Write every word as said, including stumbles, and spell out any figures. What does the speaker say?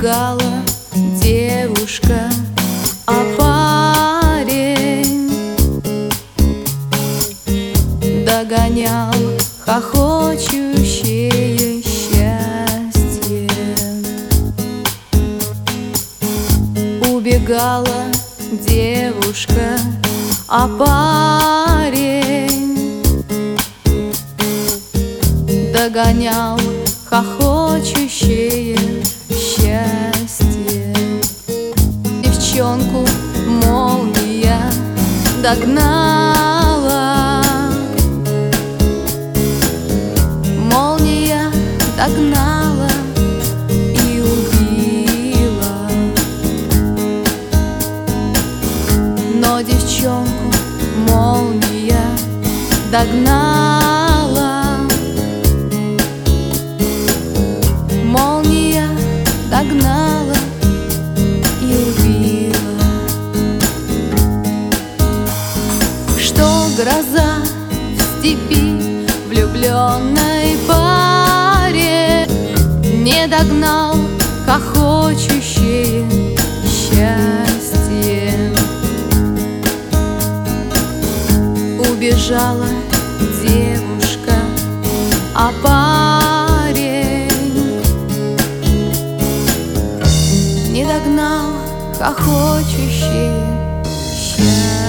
Убегала девушка, а парень догонял хохочущее счастье. Убегала девушка, а парень догонял хохочущее счастье. Девчонку молния догнала, молния догнала и убила. Но девчонку молния догнала, молния догнала и убила. Что гроза в степи влюбленной паре не догнал хохочущее счастье. Убежала девушка, а парень не догнал хохочущее счастье.